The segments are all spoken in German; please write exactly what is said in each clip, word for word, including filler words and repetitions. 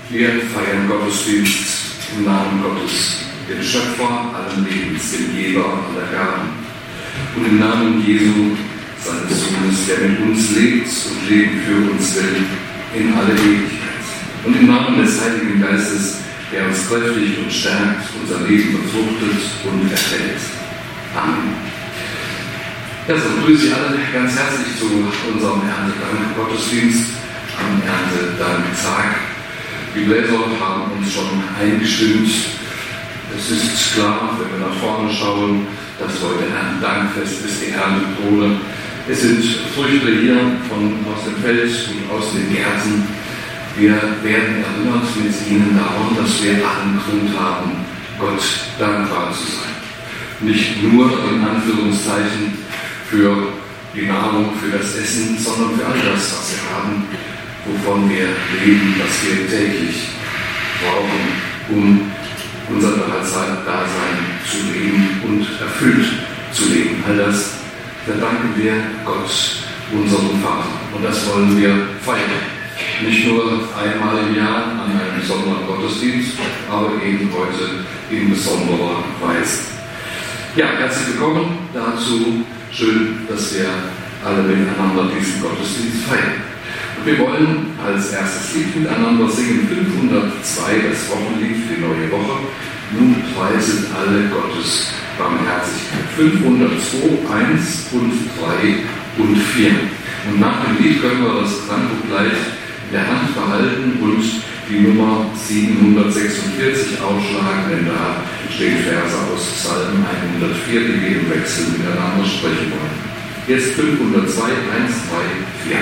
Wir feiern Gottesdienst im Namen Gottes, dem Schöpfer allen Lebens, dem Geber aller Gaben. Und im Namen Jesu, seines Sohnes, der mit uns lebt und Leben für uns will, in alle Ewigkeit. Und im Namen des Heiligen Geistes, der uns kräftigt und stärkt, unser Leben befruchtet und erhält. Amen. Ja, so begrüße ich alle ganz herzlich zu unserem Erntedank-Gottesdienst am Erntedanktag. Die Bläser haben uns schon eingestimmt. Es ist klar, wenn wir nach vorne schauen, dass heute Erntedankfest ist, die Erntekrone. Es sind Früchte hier von, aus dem Feld und aus den Gärten. Wir werden erinnert mit ihnen daran, dass wir allen Grund haben, Gott dankbar zu sein. Nicht nur in Anführungszeichen für die Nahrung, für das Essen, sondern für all das, was wir haben, wovon wir leben, was wir täglich brauchen, um unser Dasein zu leben und erfüllt zu leben. All das verdanken wir Gott, unserem Vater. Und das wollen wir feiern. Nicht nur einmal im Jahr an einem besonderen Gottesdienst, aber eben heute in besonderer Weise. Ja, herzlich willkommen dazu. Schön, dass wir alle miteinander diesen Gottesdienst feiern. Und wir wollen als erstes Lied miteinander singen fünfhundertzwei, das Wochenlied, die neue Woche. Nun preiset alle Gottes Barmherzigkeit. fünfhundertzwei, eins und drei und vier. Und nach dem Lied können wir das Gesangbuch gleich in der Hand behalten und die Nummer siebenhundertsechsundvierzig aufschlagen, denn da stehen Verse aus Psalm hundertvier, die wir im Wechsel miteinander sprechen wollen. Jetzt fünfhundertzwei, eins, drei, vier.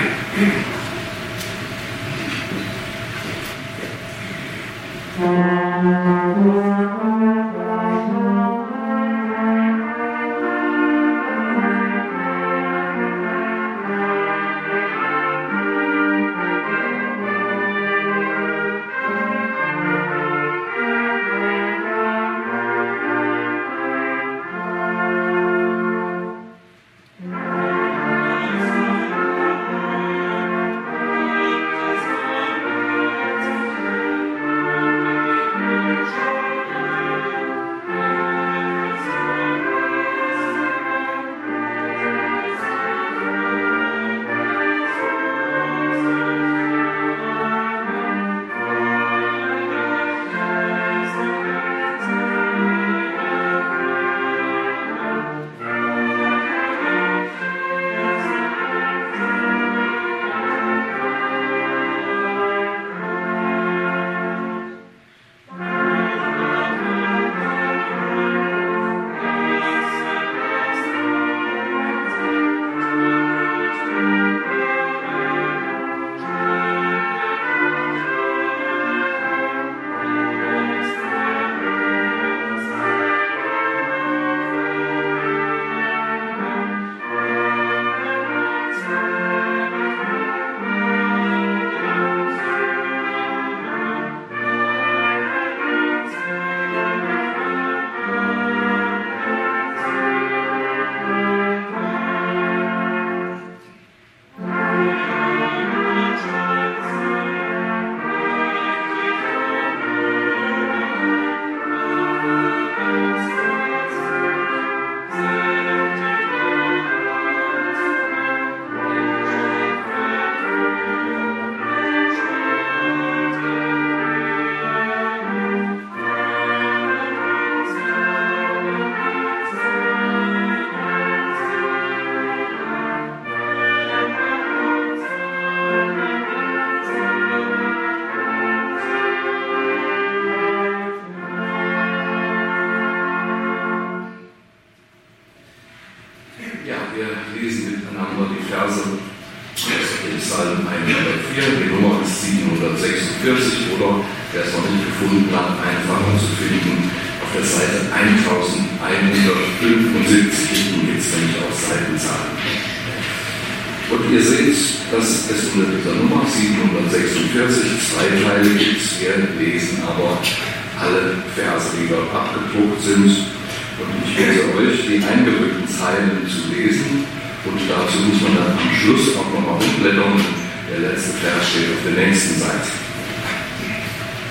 Und ihr seht, dass es unter dieser Nummer siebenhundertsechsundvierzig zwei Teile gibt. Wir lesen aber alle Verse, die dort abgedruckt sind. Und ich bitte euch, die eingerückten Zeilen zu lesen. Und dazu muss man dann am Schluss auch nochmal umblättern. Der letzte Vers steht auf der nächsten Seite.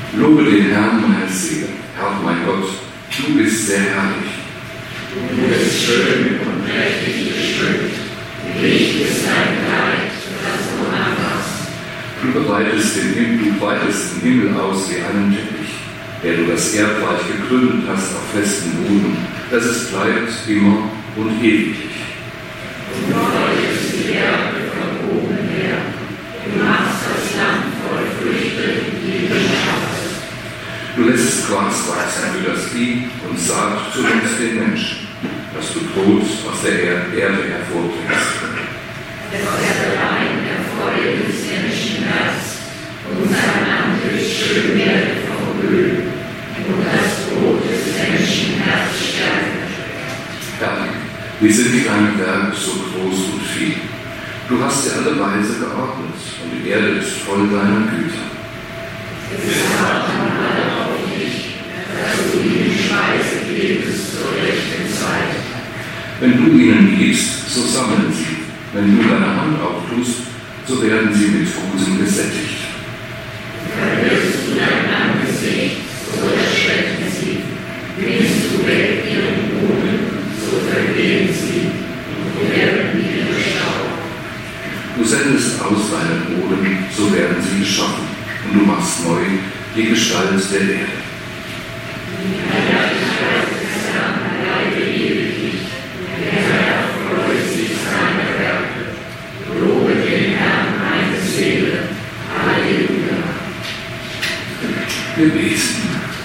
Lobe den Herrn, meine Seele. Herr, mein Gott, du bist sehr herrlich. Du bist schön und mächtig bestückt. Licht ist dein Kleid, das du anhast. Du bereitest den Himmel, du breitest den Himmel aus wie einen Teppich, der du das Erdreich gegründet hast auf festem Boden, dass es bleibt immer und ewiglich. Du läutest die Erde von oben her. Du machst das Land voll Früchte, die du schaffst. Du lässt es Gras wachsen für das Vieh und Saat zu uns den Menschen, dass du Brot aus der Erde hervorbringst. Es ist der Wein der Freude des Menschenherz, und sein Antlitz schön werde vom Öl, und das Brot des Menschenherz stärkt. Herr, wie sind deine Werke so groß und viel? Du hast sie alle weise geordnet, und die Erde ist voll deiner Güter. Es warten alle auf dich, dass du ihnen Speise gebest zur rechten Zeit. Wenn du ihnen gibst, so sammeln sie. Wenn du deine Hand auftust, so werden sie mit Gutem gesättigt. Verwirrst du dein Angesicht, so erschrecken sie. Nimmst du weg ihren Boden, so vergehen sie und werden wie Staub. Du sendest aus deinem Boden, so werden sie geschaffen, und du machst neu die Gestalt der Erde. Die Herrlichkeit des Herrn bleibe ewiglich. Der Herr freut sich seiner Werke. Lobe den Herrn, meine Seele. Halleluja. Wir beten.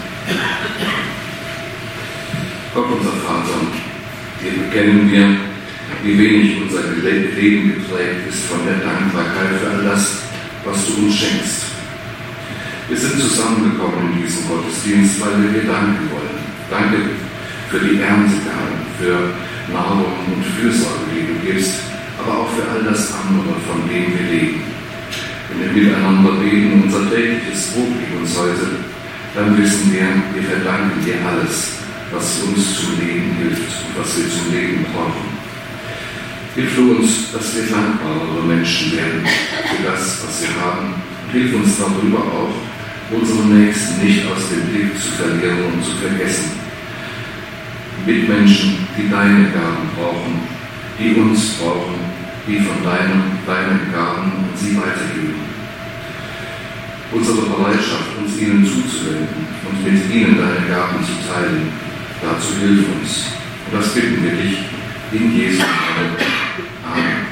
Gott, unser Vater, dir bekennen wir, wie wenig unser Leben geprägt ist von der Dankbarkeit für all das, was du uns schenkst. Wir sind zusammengekommen in diesem Gottesdienst, weil wir dir danken wollen. Danke für die Erntegaben, für Nahrung und Fürsorge, die du gibst, aber auch für all das andere, von dem wir leben. Wenn wir miteinander beten, unser tägliches Brot gib uns heute, dann wissen wir, wir verdanken dir alles, was uns zum Leben hilft und was wir zum Leben brauchen. Hilf uns, dass wir dankbarere Menschen werden für das, was wir haben. Und hilf uns darüber auch, unseren Nächsten nicht aus dem Blick zu verlieren und zu vergessen. Mitmenschen, die deine Gaben brauchen, die uns brauchen, die von deinen, deinen Gaben und sie weitergeben. Unsere Bereitschaft, uns ihnen zuzuwenden und mit ihnen deine Gaben zu teilen, dazu hilf uns. Und das bitten wir dich in Jesu Namen. Amen.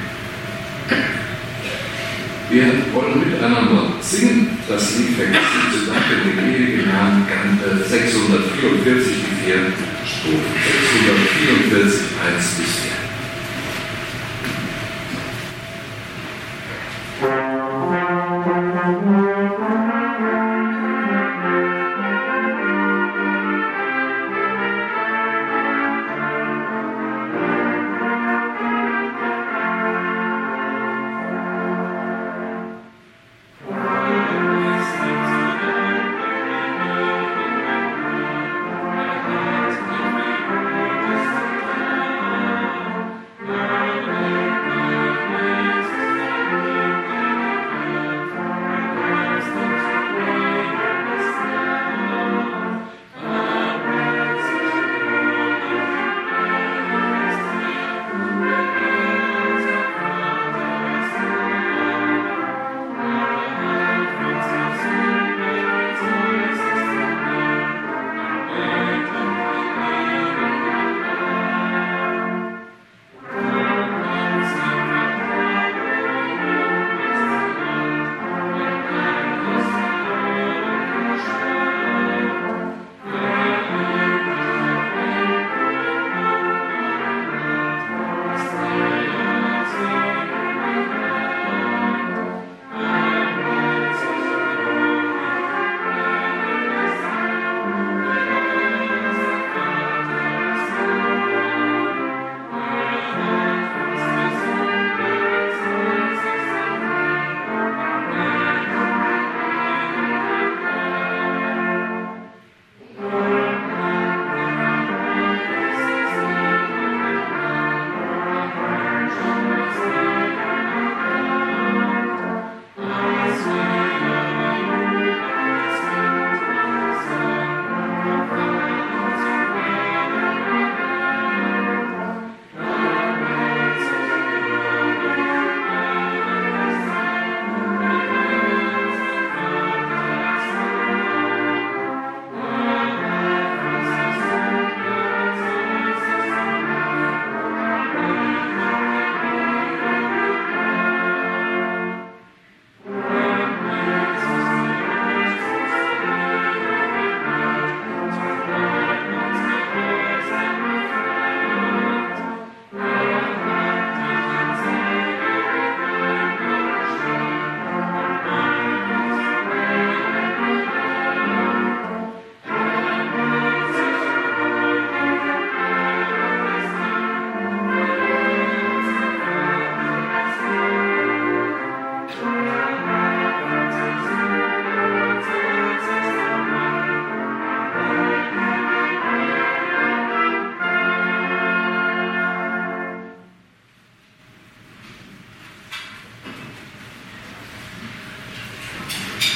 Wir wollen miteinander singen. Das Lied vergessen zu danken dem ewigen Herrn, sechshundertvierundvierzig, die vier Strophen. sechshundertvierundvierzig, eins bis vier. Thank you.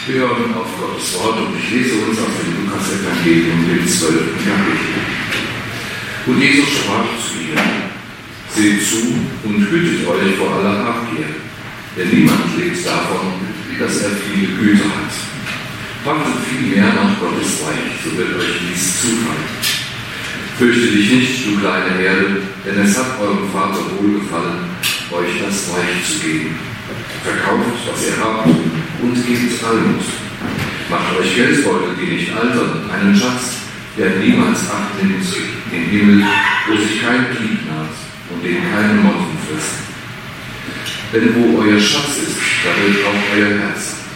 Wir hören auf Gottes Wort und ich lese uns aus dem Lukas-Evangelium, dem zwölften Kapitel. Und Jesus sprach zu ihnen: Seht zu und hütet euch vor aller Habgier, denn niemand lebt davon, dass er viele Güter hat. Trachtet vielmehr nach Gottes Reich, so wird euch dies zufallen. Fürchte dich nicht, du kleine Herde, denn es hat eurem Vater wohlgefallen, euch das Reich zu geben. Verkauft, was ihr habt, und gebt Almut. Macht euch Geldbeutel, die nicht altern, einen Schatz, der niemals Acht nimmt, den Himmel, wo sich kein Dieb naht und den keine Motten fressen. Denn wo euer Schatz ist, da wird auch euer Herz sein.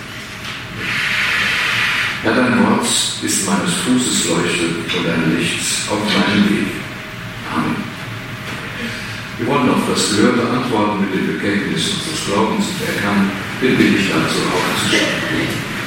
Ja, dein Wort ist meines Fußes Leuchte und ein Licht auf meinem Weg. Amen. Wir wollen auf das Gehörte antworten mit dem Bekenntnis unseres Glaubens und er kann, bitte ich dazu aufzustehen.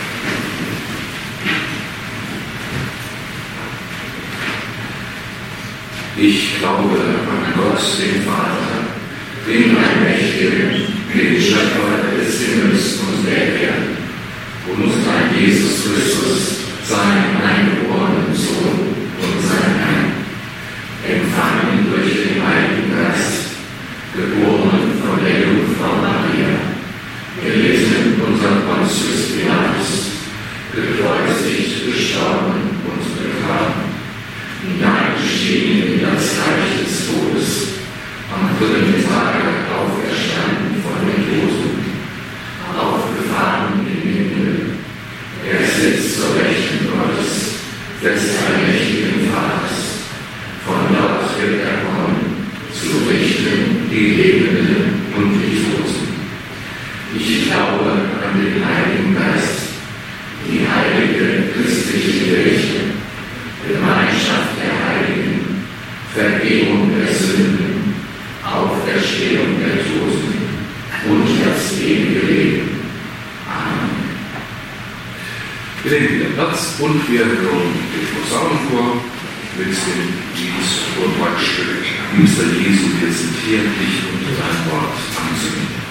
Ich glaube an Gott, den Vater, den Allmächtigen, den Schöpfer des Himmels und der Erde, und an Jesus Christus, seinen eingeborenen Sohn und seinen Herrn, empfangen durch den Heiligen Geist, geboren von der Jungfrau Maria, gelitten unter Pontius Pilatus, gekreuzigt, gestorben und begraben, hinabgestiegen in das Reich des Todes, am dritten Tage auferstanden von den Toten, aufgefahren in den Himmel. Er sitzt zur Rechten Gottes, des allmächtigen Vaters. Von dort wird er kommen, zu richten die Lebenden und die Toten. Ich glaube an den Heiligen Geist, die heilige christliche Kirche, Gemeinschaft der Heiligen, Vergebung der Sünden, Auferstehung der Toten und das ewige Leben. Amen. Wir nehmen wieder Platz und wir hören den Posaunenchor mit dem Lied Vortragsstück Liebster Jesu, wir sind hier, dich und dein Wort anzunehmen.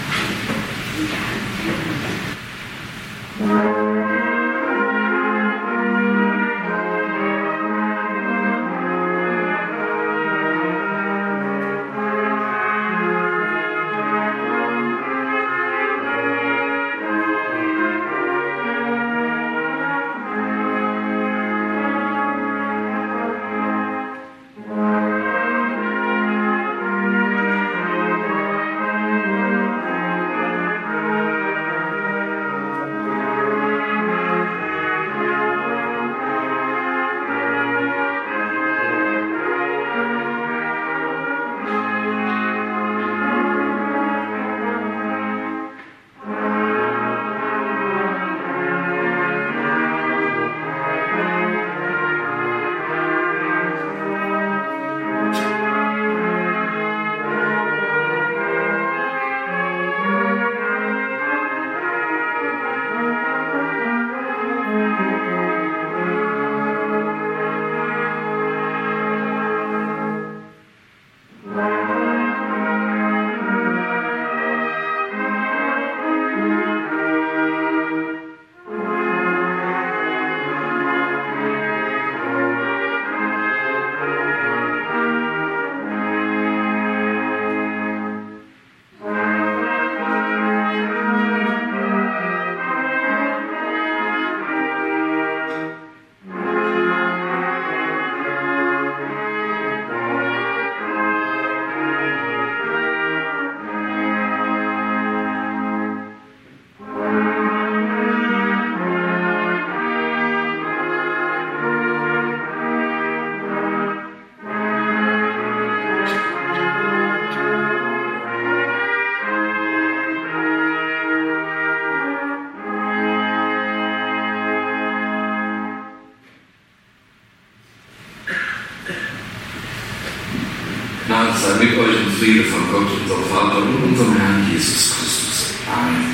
Gnade sei mit euch und Friede von Gott, unserem Vater und unserem Herrn Jesus Christus. Amen.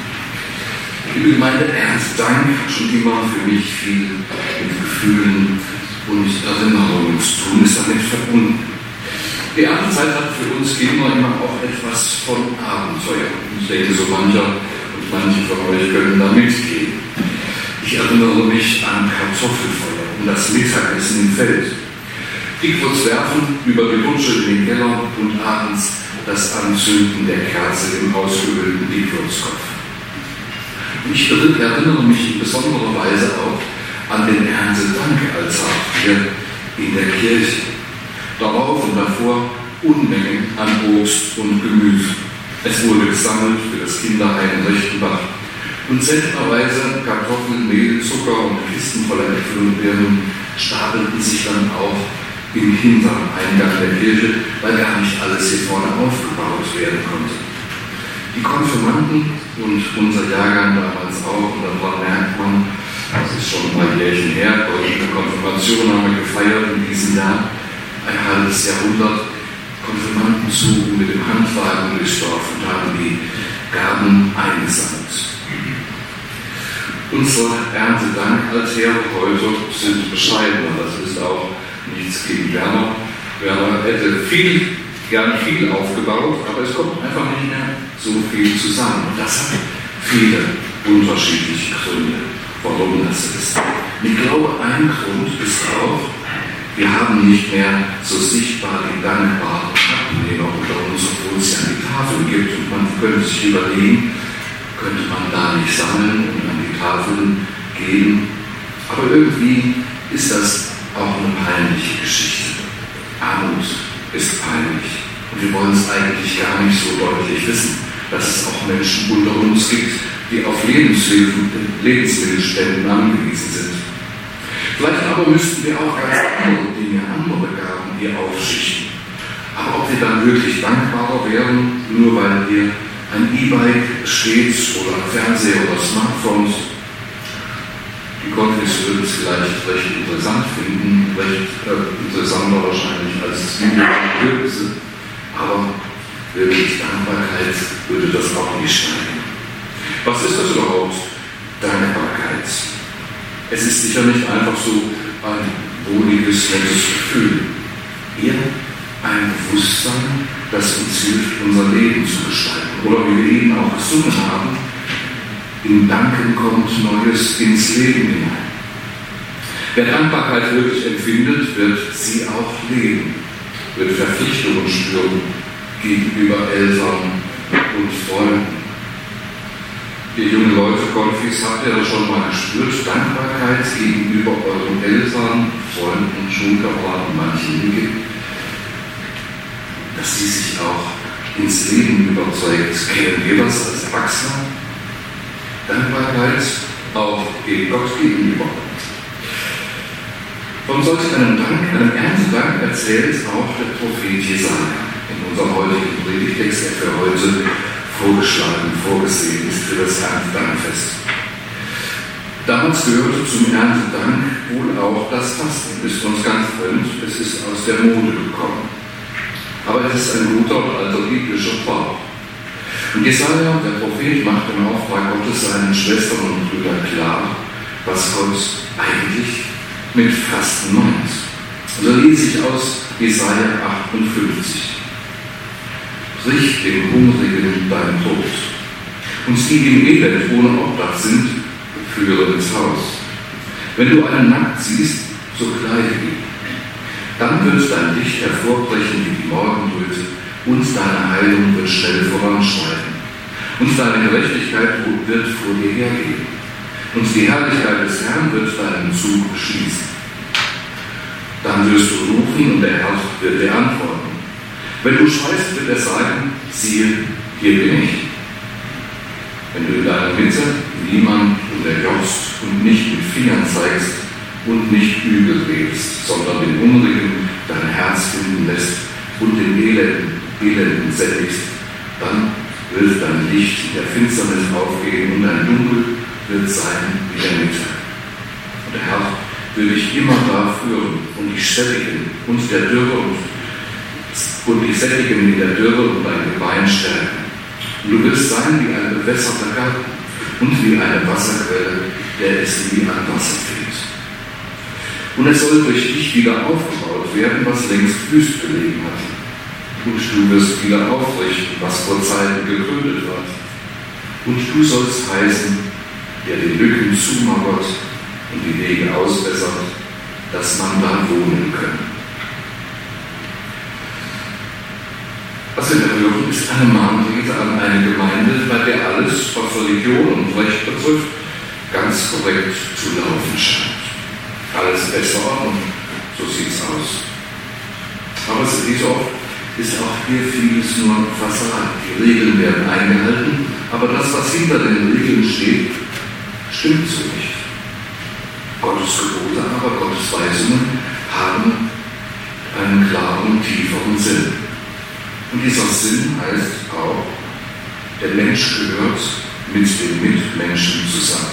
Liebe Gemeinde, ernst Dank schon immer für mich viel mit Gefühlen und Erinnerungen zu tun, ist damit verbunden. Die Erntezeit hat für uns Kinder immer auch etwas von Abenteuer. Ich denke, so mancher und manche von euch können da mitgehen. Ich erinnere mich an Kartoffelfeuer und das Mittagessen im Feld. Dickwurz werfen, über die Rutsche in den Keller und abends das Anzünden der Kerze im ausgehöhlten Dickwurzkopf. Ich erinnere mich in besonderer Weise auch an den Erntedankaltar hier in der Kirche. Darauf und davor Unmengen an Obst und Gemüse. Es wurde gesammelt für das Kinderheim in Rechtenbach. Und seltenerweise Kartoffeln, Mehl, Zucker und Kisten voller Äpfel und Birnen stapelten sich dann auch im hinteren Eingang der Kirche, weil gar nicht alles hier vorne aufgebaut werden konnte. Die Konfirmanden und unser Jahrgang damals auch, und daran merkt man, das ist schon ein paar Jährchen her, goldene Konfirmation haben wir gefeiert in diesem Jahr, ein halbes Jahrhundert, Konfirmandenzug mit dem Handwagen durchs Dorf und haben die Gaben eingesammelt. Unsere Erntedankaltäre heute sind bescheidener, das ist auch nichts gegen Werner. Werner hätte viel, gern viel aufgebaut, aber es kommt einfach nicht mehr so viel zusammen. Und das hat viele unterschiedliche Gründe, warum das ist. Ich glaube, ein Grund ist auch, wir haben nicht mehr so sichtbar die dankbaren Abnehmer unter uns, obwohl es ja die Tafel gibt. Und man könnte sich überlegen, könnte man da nicht sammeln und an die Tafeln gehen. Aber irgendwie ist das auch eine peinliche Geschichte. Armut ist peinlich. Und wir wollen es eigentlich gar nicht so deutlich wissen, dass es auch Menschen unter uns gibt, die auf Lebenshilfen, Lebensmittelspenden angewiesen sind. Vielleicht aber müssten wir auch ganz andere Dinge, andere Gaben hier aufschichten. Aber ob wir dann wirklich dankbarer wären, nur weil hier ein E-Bike steht oder ein Fernseher oder Smartphones, die Konfis würden es vielleicht recht interessant finden, recht äh, interessanter wahrscheinlich als das Video. Aber wirklich Dankbarkeit würde das auch nicht steigen. Was ist das überhaupt? Dankbarkeit. Es ist sicher nicht einfach so ein wohliges, nettes Gefühl. Eher ein Bewusstsein, das uns hilft, unser Leben zu gestalten. Oder wie wir eben auch gesungen haben, im Danken kommt Neues ins Leben hinein. Wer Dankbarkeit wirklich empfindet, wird sie auch leben, wird Verpflichtungen spüren gegenüber Eltern und Freunden. Ihr jungen Leute, Konfis, habt ihr das schon mal gespürt? Dankbarkeit gegenüber euren Eltern, Freunden, Schulkameraden, manchen Dingen, dass sie sich auch ins Leben überzeugt. Kennen wir das als Erwachsene? Dankbarkeit auch gegen Gott gegenüber. Von solch einem Dank, einem Erntedank erzählt auch der Prophet Jesaja in unserem heutigen Predigtext, der für heute vorgeschlagen, vorgesehen ist für das Erntedankfest. Damals gehörte zum Erntedank wohl auch das Fasten, ist uns ganz fremd, es ist aus der Mode gekommen. Aber es ist ein guter und alter biblischer Brauch. Und Jesaja, der Prophet, macht im Auftrag Gottes seinen Schwestern und Brüdern klar, was Gott eigentlich mit Fasten meint. Und da lese ich aus Jesaja achtundfünfzig. Brich dem Hungrigen dein Brot, und die, die im Elend ohne Obdach sind, führe ins Haus. Wenn du einen nackt siehst, so kleide ihn. Dann wird dein Licht hervorbrechen wie die Morgenröte, und deine Heilung wird schnell voranschreiten. Und deine Gerechtigkeit wird vor dir hergehen. Und die Herrlichkeit des Herrn wird deinen Zug beschließen. Dann wirst du rufen, und der Herr wird dir antworten. Wenn du schreist, wird er sagen, siehe, hier bin ich. Wenn du in deiner Mitte niemand unterjochst und nicht mit Fingern zeigst und nicht übel redest, sondern den Hungrigen dein Herz finden lässt und den Elenden, Elenden sättigst, dann wird dein Licht in der Finsternis aufgehen und dein Dunkel wird sein wie der Mittag. Und der Herr will dich immer da führen und dich sättigen und der Dürre und und dich sättigen in der Dürre und dein Gebein stärken. Und du wirst sein wie ein bewässerter Garten und wie eine Wasserquelle, der es nie an Wasser fehlt. Und es soll durch dich wieder aufgebaut werden, was längst wüst gelegen hat. Und du wirst wieder aufrichten, was vor Zeiten gegründet wird. Und du sollst heißen, der die Lücken zumauert und die Wege ausbessert, dass man da wohnen könne. Was wir da hören, ist eine Mahnrede an eine Gemeinde, bei der alles, was Religion und Recht betrifft, ganz korrekt zu laufen scheint. Alles besser und so sieht es aus. Aber es ist oft, ist auch hier vieles nur Fassade. Die Regeln werden eingehalten, aber das, was hinter den Regeln steht, stimmt so nicht. Gottes Gebote, aber Gottes Weisungen haben einen klaren, tieferen Sinn. Und dieser Sinn heißt auch, der Mensch gehört mit den Mitmenschen zusammen.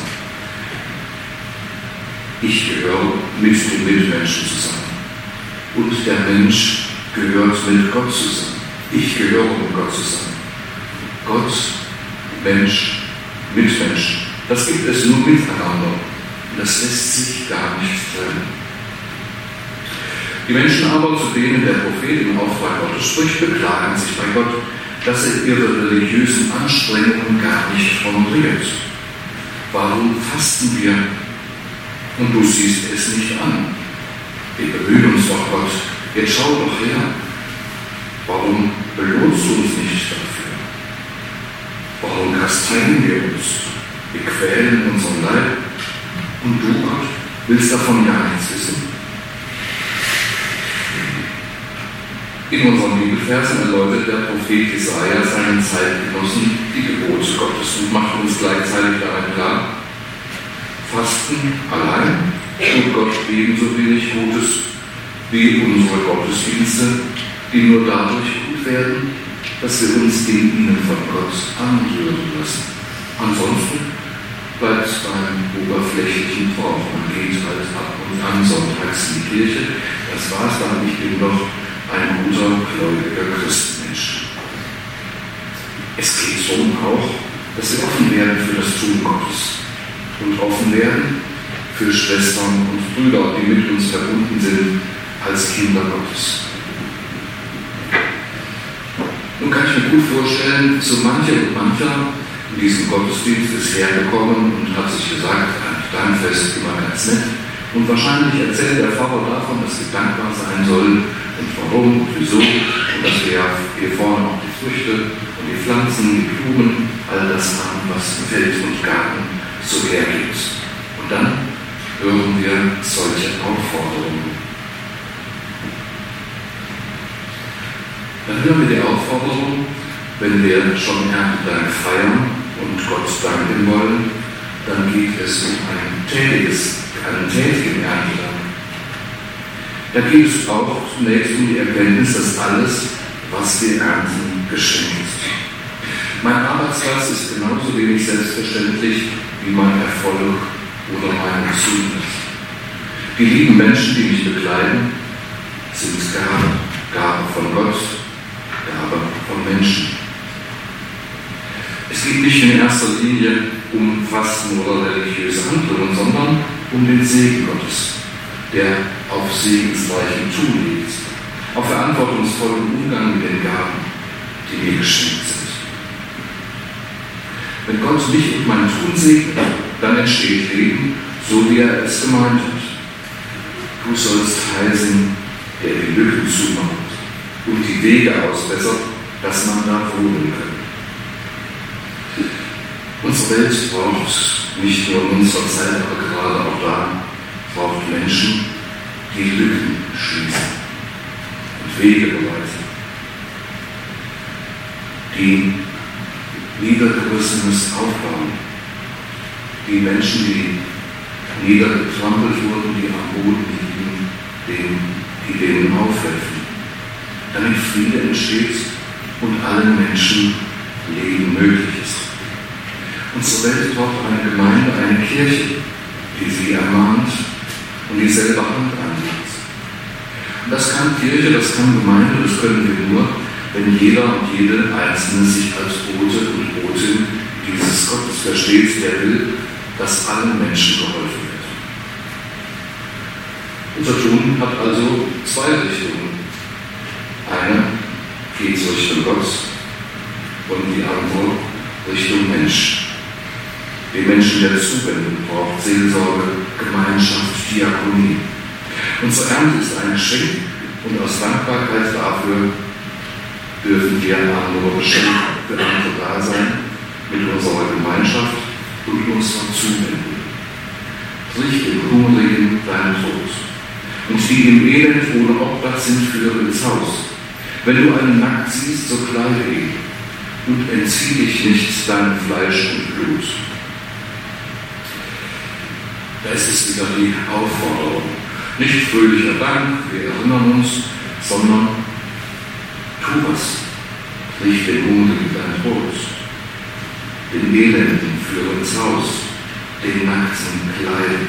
Ich gehöre mit den Mitmenschen zusammen. Und der Mensch gehört mit Gott zusammen. Ich gehöre mit Gott zusammen. Gott, Mensch, Mitmensch. Das gibt es nur miteinander. Das lässt sich gar nicht trennen. Die Menschen aber, zu denen der Prophet im Auftrag Gottes spricht, beklagen sich bei Gott, dass er ihre religiösen Anstrengungen gar nicht honoriert. Warum fasten wir? Und du siehst es nicht an. Wir bemühen uns doch, Gott. Jetzt schau doch her. Warum belohnst du uns nicht dafür? Warum kasteien wir uns? Wir quälen unseren Leib. Und du, Gott, willst davon gar nichts wissen? In unseren Bibelversen erläutert der Prophet Jesaja seinen Zeitgenossen die Gebote Gottes und macht uns gleichzeitig daran klar, Fasten allein tut Gott ebenso wenig Gutes wie unsere Gottesdienste, die nur dadurch gut werden, dass wir uns in ihnen von Gott anrühren lassen. Ansonsten bleibt es beim oberflächlichen Brauch. Man geht halt ab und an sonntags in die Kirche. Das war's dann. Ich bin doch ein guter, gläubiger Christenmensch. Es geht darum auch, dass wir offen werden für das Tun Gottes und offen werden für Schwestern und Brüder, die mit uns verbunden sind als Kinder Gottes. Nun kann ich mir gut vorstellen, so mancher und mancher in diesem Gottesdienst ist hergekommen und hat sich gesagt, ein Dankfest immer ganz nett. Und wahrscheinlich erzählt der Pfarrer davon, dass wir dankbar sein sollen und warum und wieso. Und dass wir hier vorne auch die Früchte und die Pflanzen, die Blumen, all das haben, was im Feld und Garten so hergibt. Und dann hören wir solche Aufforderungen. Dann hören wir die Aufforderung, wenn wir schon Erntedank feiern und Gott danken wollen, dann geht es um ein tätiges, einen tätigen Erntedank. Da geht es auch zunächst um die Erkenntnis, dass alles, was wir ernten, geschenkt ist. Mein Arbeitsplatz ist genauso wenig selbstverständlich wie mein Erfolg oder meine Gesundheit. Die lieben Menschen, die mich begleiten, sind Gabe, Gabe von Gott, Gabe von Menschen. Es geht nicht in erster Linie um Fasten oder religiöse Handlungen, sondern um den Segen Gottes, der auf segensreichem Tun liegt, auf verantwortungsvollen Umgang mit den Gaben, die mir geschenkt sind. Wenn Gott mich und mein Tun segnet, dann entsteht Leben, so wie er es gemeint hat. Du sollst heißen, der die Lücken zumacht und die Wege ausbessert, dass man da wohnen kann. Unsere Welt braucht nicht nur in unserer Zeit, aber gerade auch da, braucht Menschen, die Lücken schließen und Wege bereiten, die Niedergerissenes aufbauen, die Menschen, die niedergetrampelt wurden, die am Boden liegen, denen, die denen aufhelfen, damit Friede entsteht und allen Menschen Leben möglich ist. Unsere Welt braucht eine Gemeinde, eine Kirche, die sie ermahnt und dieselbe Hand anlegt. Und das kann Kirche, das kann Gemeinde, das können wir nur, wenn jeder und jede Einzelne sich als Bote und Botin dieses Gottes versteht, der will, dass allen Menschen geholfen wird. Unser Tun hat also zwei Richtungen. Eine geht Richtung Gott und die andere Richtung Mensch. Den Menschen, der Zuwendung braucht, Seelsorge, Gemeinschaft, Diakonie. Unsere Ernte ist ein Geschenk und aus Dankbarkeit dafür dürfen wir andere beschenken, für andere da sein, mit unserer Gemeinschaft und unserer Zuwendung. Brich den Hungrigen deinen Trost. Und die im Elend ohne Obdach sind, führe ins Haus. Wenn du einen nackt siehst, so kleide ihn und entzieh dich nicht deinem Fleisch und Blut. Da ist es wieder die Aufforderung. Nicht fröhlicher Dank, wir erinnern uns, sondern tu was. Brich den Hungrigen deinen Trost. Den Elenden führe ins Haus. Den Nackten kleiden.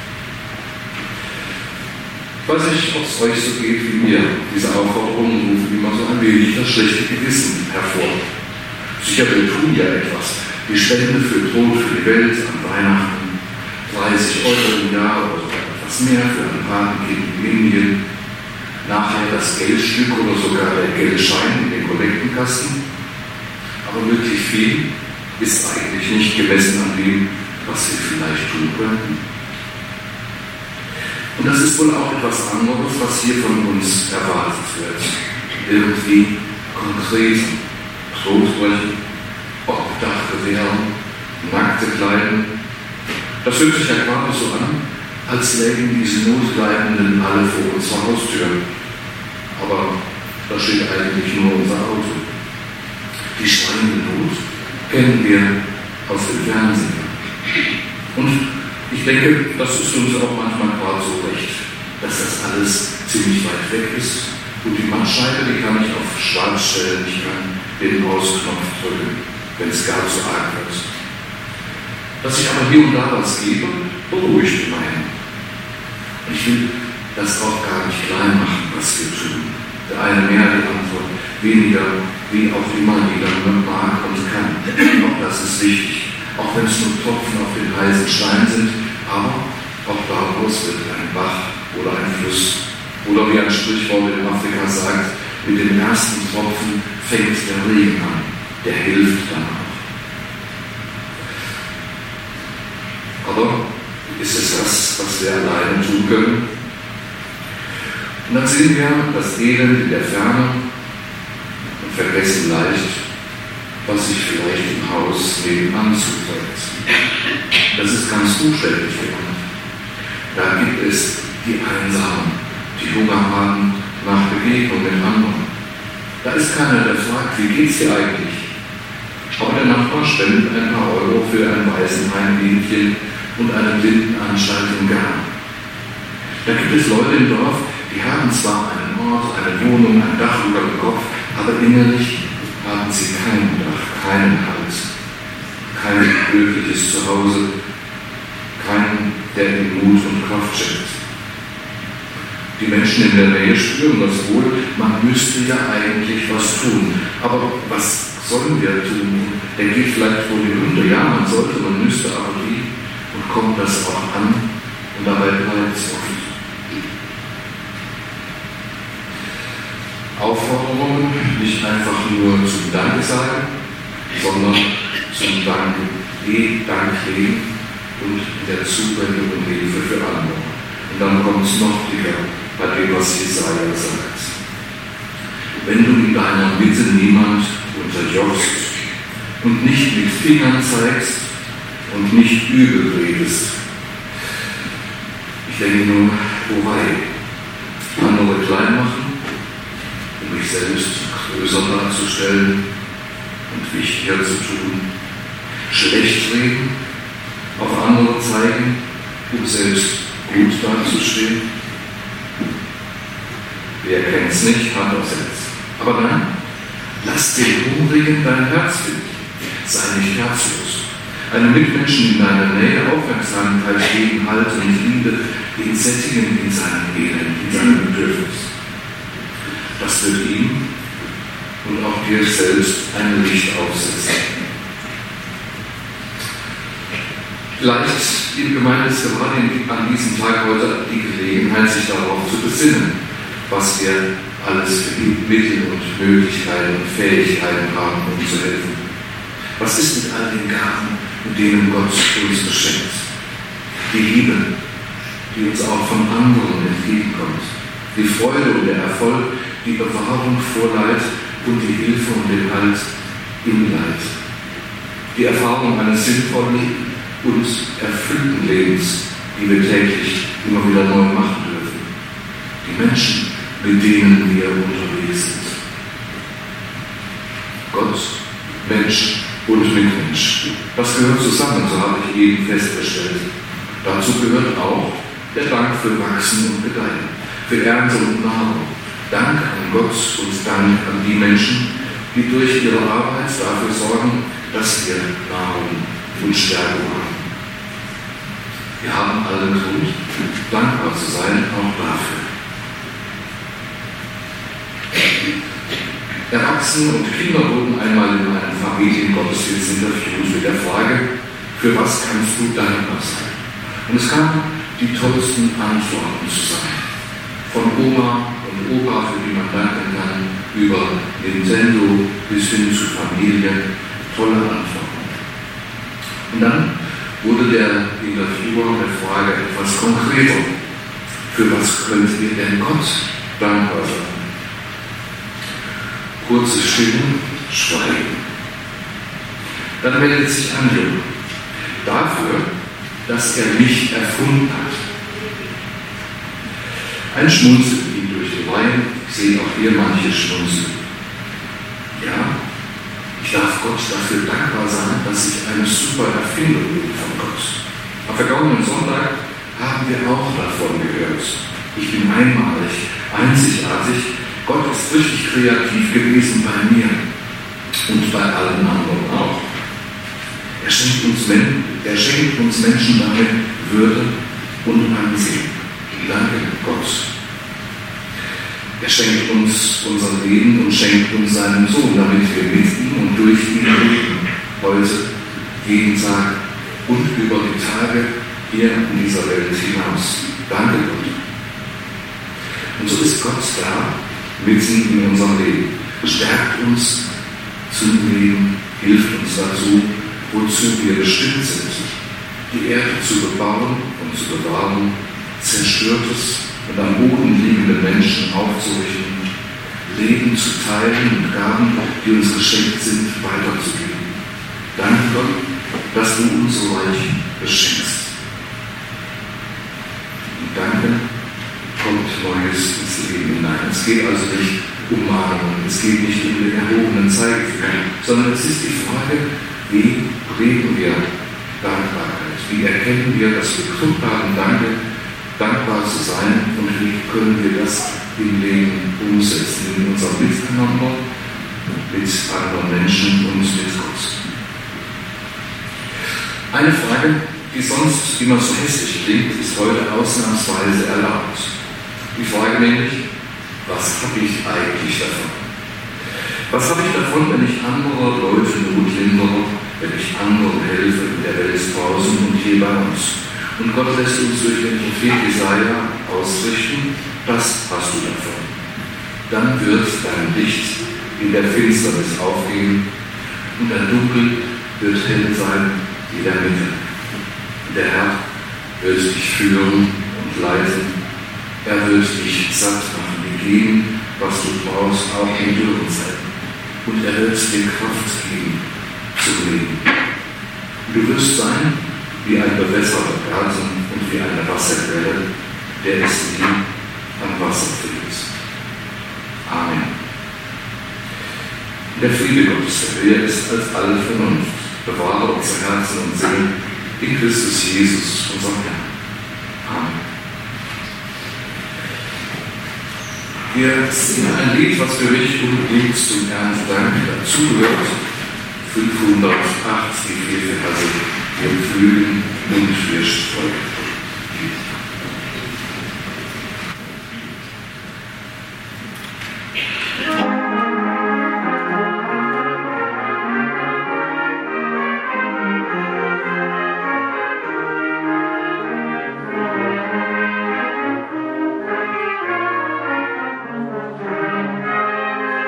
Ich weiß nicht, ob es euch so geht wie mir. Diese Aufforderungen rufen immer so ein wenig das schlechte Gewissen hervor. Sicher, wir tun ja etwas. Die Spende für Tod für die Welt an Weihnachten, dreißig Euro im Jahr oder sogar etwas mehr für ein Patenkind in Indien, nachher das Geldstück oder sogar der Geldschein in den Kollektenkasten. Aber wirklich viel ist eigentlich nicht gemessen an dem, was wir vielleicht tun könnten. Und das ist wohl auch etwas anderes, was hier von uns erwartet wird. Irgendwie konkret Brot brechen, Obdach gewähren, Nackte kleiden. Das hört sich ja gerade so an, als lägen diese Notleidenden alle vor unserer Haustür. Aber da steht eigentlich nur unser Auto. Die schreiende Not kennen wir aus dem Fernsehen. Und ich denke, das ist uns auch manchmal gerade so recht, dass das alles ziemlich weit weg ist und die Mattscheibe, die kann ich auf schwarz stellen, ich kann den Ausknopf drücken, wenn es gar zu arg wird. Dass ich aber hier und da was gebe, beruhigt immerhin. Und ich will das auch gar nicht klein machen, was wir tun. Der eine mehr, der andere weniger, wie auch immer jeder mag und kann. Auch das ist wichtig. Auch wenn es nur Tropfen auf den heißen Stein sind, aber auch daraus wird ein Bach oder ein Fluss. Oder wie ein Sprichwort in Afrika sagt, mit dem ersten Tropfen fängt der Regen an, der hilft dann auch. Aber ist es das, was wir alleine tun können? Und dann sehen wir das Elend in der Ferne und vergessen leicht, was sich vielleicht im Haus nebenan zuträgt. Das ist ganz buchstäblich genannt. Da gibt es die Einsamen, die Hunger haben nach Begegnung mit anderen. Da ist keiner, der fragt, wie geht's dir eigentlich? Aber der Nachbar spendet ein paar Euro für ein Waisenheimmädchen und eine Blindenanstalt in Ghana. Da gibt es Leute im Dorf, die haben zwar einen Ort, eine Wohnung, ein Dach über dem Kopf, aber innerlich haben sie kein Dach, keinen Halt, kein glückliches Zuhause, keinen, der ihnen Mut und Kraft schenkt. Die Menschen in der Nähe spüren das wohl, man müsste ja eigentlich was tun. Aber was sollen wir tun? Der geht vielleicht vor die Hunde, ja, man sollte, man müsste, aber wie? Und kommt das auch an? Und dabei bleibt es oft. Aufforderungen nicht einfach nur zum Dank sagen, sondern zum Dank, Dank leben und der Zuwendung und Hilfe für andere. Und dann kommt es noch dicker bei dem, was Jesaja sagt. Wenn du in deiner Mitte niemand unterjochst und nicht mit Fingern zeigst und nicht übel redest. Ich denke nur, wobei, andere klein machen, um mich selbst größer darzustellen und wichtiger zu tun, schlecht reden, auf andere zeigen, um selbst gut dazustehen. Wer kennt es nicht, Hand aufs Herz. Aber nein, lass den Hungrigen dein Herz finden. Sei nicht herzlos. Einem Mitmenschen in deiner Nähe Aufmerksamkeit geben, Halt und Liebe, ihn sättigen in seinem Elend, in seinem Bedürfnis. Das wird ihm und auch dir selbst ein Licht aufsetzen. Vielleicht in Gemeinde ist gerade an diesem Tag heute die Gelegenheit, sich darauf zu besinnen, was wir alles für Mittel und Möglichkeiten und Fähigkeiten haben, um zu helfen. Was ist mit all den Gaben, mit denen Gott uns beschenkt. Die Liebe, die uns auch von anderen entgegenkommt. Die Freude und der Erfolg, die Bewahrung vor Leid und die Hilfe und den Halt im Leid. Die Erfahrung eines sinnvollen und erfüllten Lebens, die wir täglich immer wieder neu machen dürfen. Die Menschen, mit denen wir unterwegs sind. Gott, Mensch und Mitmensch. Das gehört zusammen, so habe ich eben festgestellt. Dazu gehört auch der Dank für Wachsen und Gedeihen, für Ernte und Nahrung. Dank an Gott und Dank an die Menschen, die durch ihre Arbeit dafür sorgen, dass wir Nahrung und Stärkung haben. Wir haben allen Grund, dankbar zu sein, auch dafür. Erwachsene und Kinder wurden einmal in einem Familiengottesdienst interviewt mit der Frage, für was kannst du dankbar sein? Und es kamen die tollsten Antworten zusammen. Von Oma und Opa, für die man danken kann, über Nintendo bis hin zu Familie, tolle Antworten. Und dann wurde der Interviewer der Frage etwas konkreter. Für was könnt ihr denn Gott dankbar sein? Kurze Stille, Schweigen. Dann meldet sich Andrew dafür, dass er mich erfunden hat. Ein Schmunzeln ging durch die Reihen, ich sehe auch hier manche Schmunzeln. Ja, ich darf Gott dafür dankbar sein, dass ich eine super Erfindung bin von Gott. Am vergangenen Sonntag haben wir auch davon gehört. Ich bin einmalig, einzigartig. Gott ist richtig kreativ gewesen bei mir und bei allen anderen auch. Er schenkt uns, er schenkt uns Menschen damit Würde und Ansehen. Danke Gott. Er schenkt uns unser Leben und schenkt uns seinen Sohn, damit wir mit ihm und durch ihn leben. Heute, jeden Tag und über die Tage hier in dieser Welt hinaus. Danke Gott. Und so ist Gott da, mitten in unserem Leben, stärkt uns zum Leben, hilft uns dazu, wozu wir bestimmt sind, die Erde zu bebauen und zu bewahren, Zerstörtes und am Boden liegende Menschen aufzurichten, Leben zu teilen und Gaben, die uns geschenkt sind, weiterzugeben. Danke Gott, dass du uns so reich beschenkst. Und danke, kommt Neues ins Leben hinein. Es geht also nicht um Mahnungen, es geht nicht um den erhobenen Zeigefinger, sondern es ist die Frage, wie prägen wir Dankbarkeit? Wie erkennen wir, dass wir Grund haben, danke, dankbar zu sein, und wie können wir das im Leben umsetzen, in unserem Miteinander, mit anderen Menschen und mit Gott? Eine Frage, die sonst immer so hässlich klingt, ist heute ausnahmsweise erlaubt. Die Frage nämlich, was habe ich eigentlich davon? Was habe ich davon, wenn ich andere Leute Not lindere, wenn ich anderen helfe in der Welt draußen und hier bei uns? Und Gott lässt uns durch den Prophet Jesaja ausrichten, das hast du davon. Dann wird dein Licht in der Finsternis aufgehen und dein Dunkel wird hell sein wie der Mitte. Der Herr wird dich führen und leiten. Er wird dich satt machen, dir geben, was du brauchst, auch in dürren Zeiten. Und er wird dir Kraft geben zum Leben. Du wirst sein wie ein bewässerter Garten und wie eine Wasserquelle, der es nie an Wasser fehlt. Amen. Der Friede Gottes, der höher ist als alle Vernunft, bewahre unser Herzen und Sinn in Christus Jesus, unserem Herrn. Amen. Wir singen ein Lied, was für mich unbedingt zum Erntedank dazugehört. fünfhundertacht, die vier Verse. Wir pflügen und wir streuen.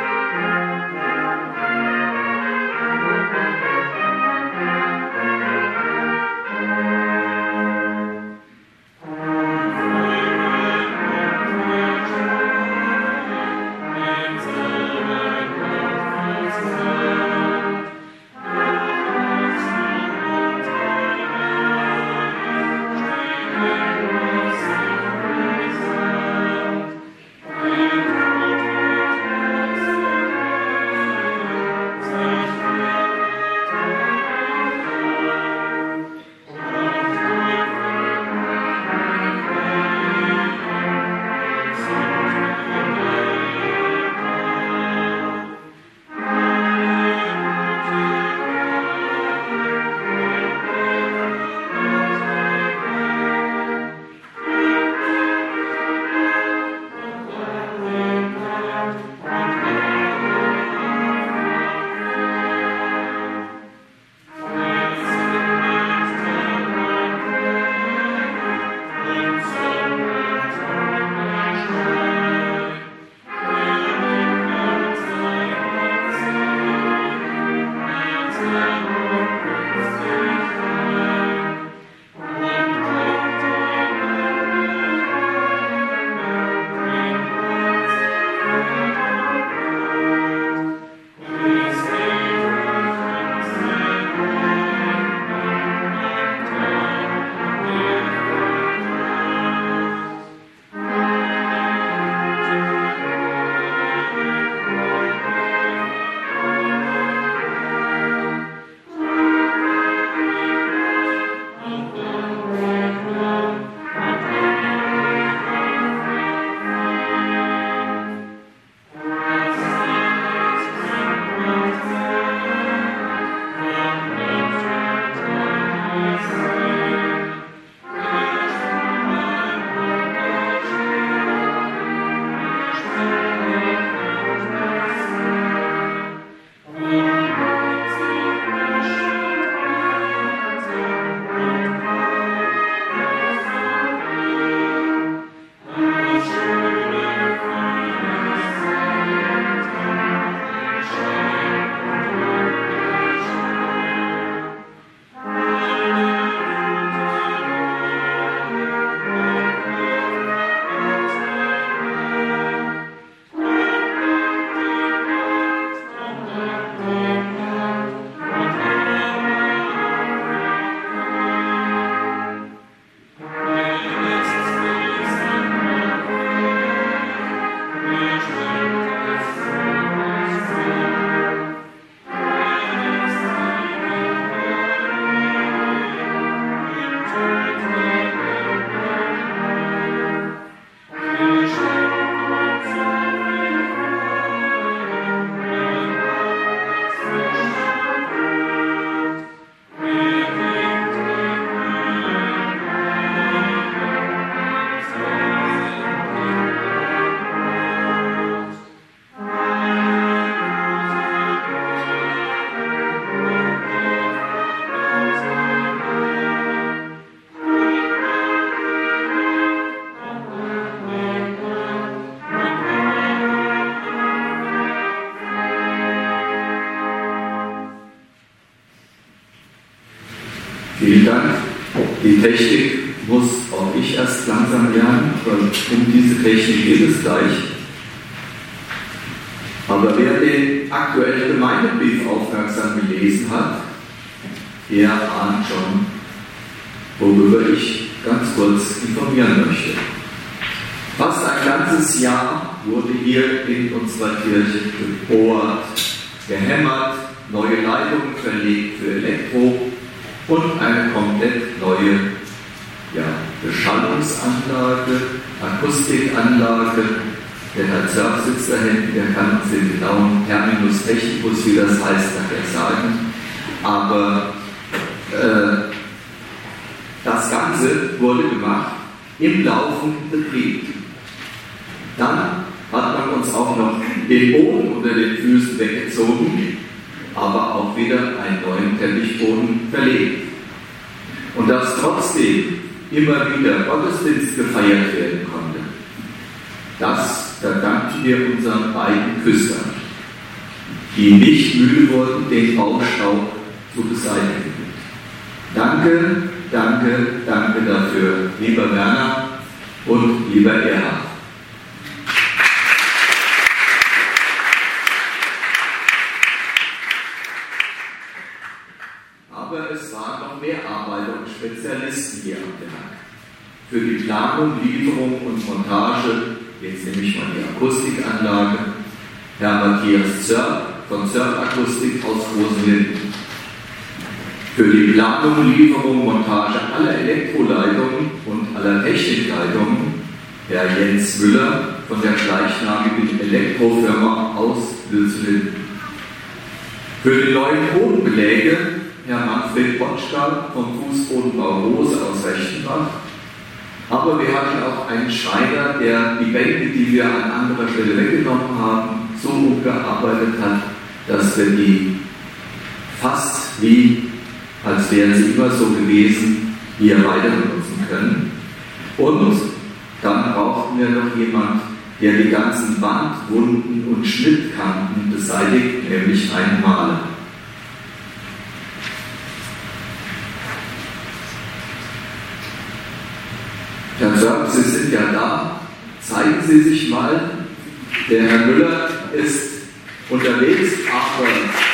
Thank you. Vielen Dank. Die Technik muss auch ich erst langsam lernen, weil um diese Technik geht es gleich. Aber wer den aktuellen Gemeindebrief aufmerksam gelesen hat, der ahnt schon, worüber ich ganz kurz informieren möchte. Fast ein ganzes Jahr wurde hier in unserer Kirche gebohrt, gehämmert, neue Leitungen verlegt für Elektro und eine komplett neue ja, Beschallungsanlage, Akustikanlage. Der Herr Zerf sitzt da hinten, der kann uns den genauen Terminus technicus, wie das heißt, nachher sagen. Aber äh, das Ganze wurde gemacht im laufenden Betrieb. Dann hat man uns auch noch den Boden unter den Füßen weggezogen, aber auch wieder einen neuen Teppichboden verlegt. Und dass trotzdem immer wieder Gottesdienst gefeiert werden konnte, das verdanken wir unseren beiden Küstern, die nicht müde wurden, den Baustaub zu beseitigen. Danke, danke, danke dafür, lieber Werner und lieber Erhard. Aber es waren noch mehr Arbeiter und Spezialisten hier am Werk. Für die Planung, Lieferung und Montage, jetzt nehme ich mal die Akustikanlage, Herr Matthias Zörp von Zörp Akustik aus Rosenlinden. Für die Planung, Lieferung, Montage aller Elektroleitungen und aller Technikleitungen Herr Jens Müller von der gleichnamigen Elektrofirma aus Wilselinden. Für die neuen Bodenbeläge Herr Manfred Botschka vom Fußbodenbau Rose aus Rechtenbach. Aber wir hatten auch einen Schreiner, der die Bänke, die wir an anderer Stelle weggenommen haben, so umgearbeitet hat, dass wir die fast wie, als wären sie immer so gewesen, hier weiter benutzen können. Und dann brauchten wir noch jemand, der die ganzen Wandwunden und Schnittkanten beseitigt, nämlich einen Maler. Herr Zörp, Sie sind ja da. Zeigen Sie sich mal. Der Herr Müller ist unterwegs, aber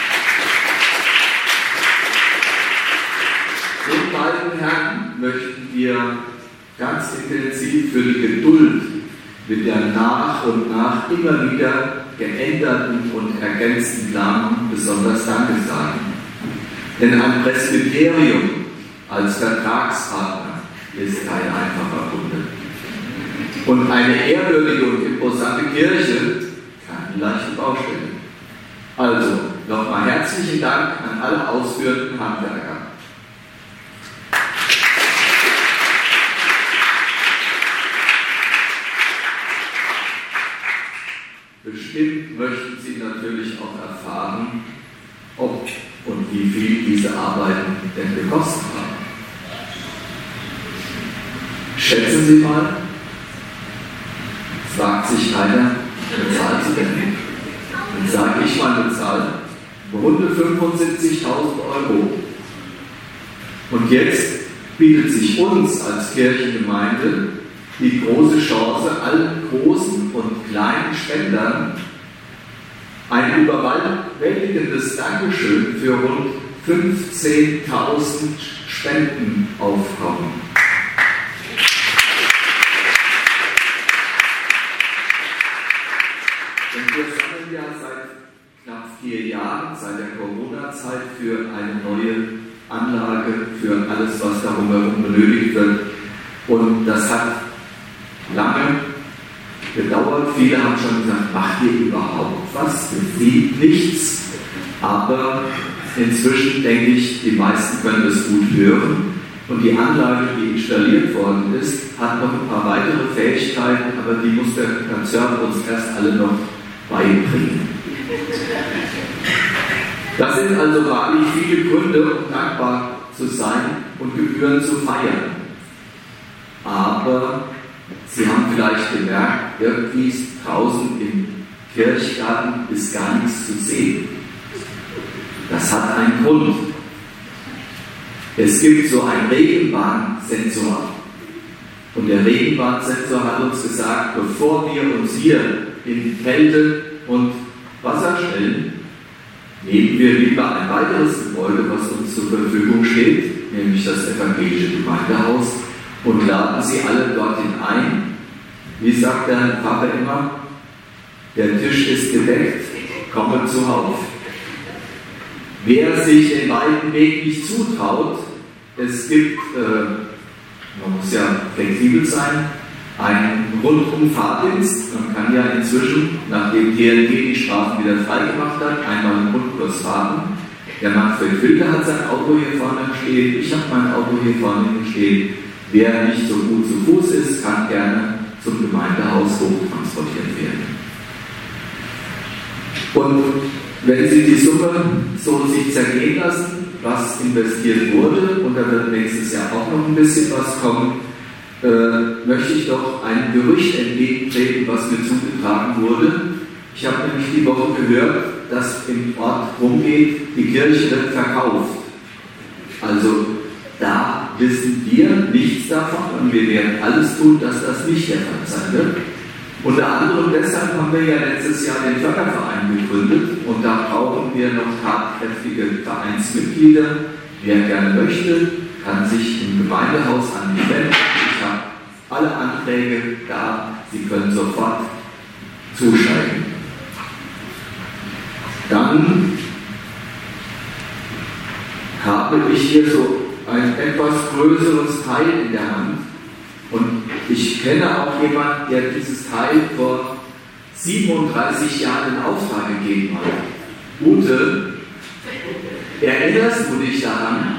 den beiden Herren möchten wir ganz intensiv für die Geduld mit der nach und nach immer wieder geänderten und ergänzten Planung besonders Danke sagen. Denn ein Presbyterium als Vertragspartner ist kein einfacher Kunde. Und eine ehrwürdige und imposante Kirche keine leichte Baustelle. Also, nochmal herzlichen Dank an alle ausführenden Handwerker. Bestimmt möchten Sie natürlich auch erfahren, ob und wie viel diese Arbeiten denn gekostet haben. Schätzen Sie mal, fragt sich keiner, bezahlt Sie denn? Dann sage ich mal eine Zahl, runde fünfundsiebzigtausend Euro. Und jetzt bietet sich uns als Kirchengemeinde die große Chance, allen großen und kleinen Spendern ein überwältigendes Dankeschön für rund fünfzehntausend Spendenaufkommen. Und wir sammeln ja seit knapp vier Jahren, seit der Corona-Zeit, für eine neue Anlage, für alles, was darum herum benötigt wird. Und das hat lange gedauert. Viele haben schon gesagt, macht ihr überhaupt was? Für sie nichts. Aber inzwischen denke ich, die meisten können das gut hören. Und die Anlage, die installiert worden ist, hat noch ein paar weitere Fähigkeiten, aber die muss der Konzern uns erst alle noch beibringen. Das sind also wahrlich viele Gründe, um dankbar zu sein und Gebühren zu feiern. Aber Sie haben vielleicht gemerkt, irgendwie ist draußen im Kirchgarten ist gar nichts zu sehen. Das hat einen Grund. Es gibt so einen Regenbahnsensor. Und der Regenbahnsensor hat uns gesagt, bevor wir uns hier in Kälte und Wasser stellen, nehmen wir lieber ein weiteres Gebäude, was uns zur Verfügung steht, nämlich das evangelische Gemeindehaus, und laden sie alle dorthin ein. Wie sagt der Papa immer? Der Tisch ist gedeckt, komme zuhauf. Wer sich den weiten Weg nicht zutraut, es gibt, äh, man muss ja flexibel sein, einen Rundum-Fahrdienst. Man kann ja inzwischen, nachdem T L G die Straßen wieder freigemacht hat, einmal einen Rundkurs fahren. Der Manfred Wilde hat sein Auto hier vorne stehen, ich habe mein Auto hier vorne stehen. Wer nicht so gut zu Fuß ist, kann gerne zum Gemeindehaus hochtransportiert werden. Und wenn Sie die Summe so sich zergehen lassen, was investiert wurde, und da wird nächstes Jahr auch noch ein bisschen was kommen, äh, möchte ich doch ein Gerücht entgegentreten, was mir zugetragen wurde. Ich habe nämlich die Woche gehört, dass im Ort rumgeht, die Kirche wird verkauft. Also da wissen wir nichts davon und wir werden alles tun, dass das nicht der Fall sein wird. Unter anderem deshalb haben wir ja letztes Jahr den Förderverein gegründet und da brauchen wir noch tatkräftige Vereinsmitglieder. Wer gerne möchte, kann sich im Gemeindehaus an mich wenden. Ich habe alle Anträge da, Sie können sofort zusteigen. Dann habe ich hier so ein etwas größeres Teil in der Hand. Und ich kenne auch jemanden, der dieses Teil vor siebenunddreißig Jahren in Auftrag gegeben hat. Ute, erinnerst du dich daran?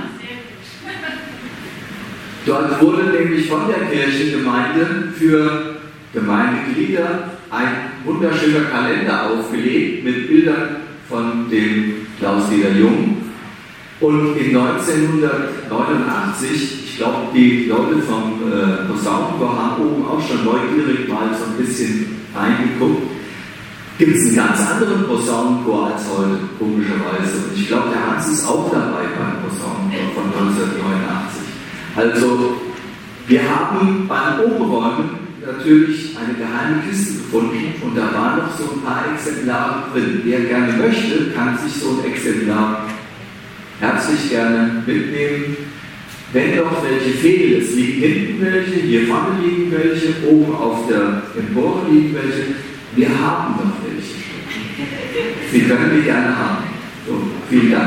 Dort wurde nämlich von der Kirchengemeinde für Gemeindeglieder ein wunderschöner Kalender aufgelegt mit Bildern von dem Klaus-Dieter Jung. Und in neunzehnhundertneunundachtzig, ich glaube, die Leute vom äh, Posaunenchor haben oben auch schon neugierig mal so ein bisschen reingeguckt, gibt es einen ganz anderen Posaunenchor als heute, komischerweise. Und ich glaube, der Hans ist auch dabei beim Posaunenchor von neunzehnhundertneunundachtzig. Also, wir haben beim Umräumen natürlich eine geheime Kiste gefunden und da waren noch so ein paar Exemplare drin. Wer gerne möchte, kann sich so ein Exemplar herzlich gerne mitnehmen. Wenn noch welche fehlen, es liegen hinten welche, hier vorne liegen welche, oben auf der Empore liegen welche. Wir haben noch welche. Sie können die gerne haben. So, vielen Dank.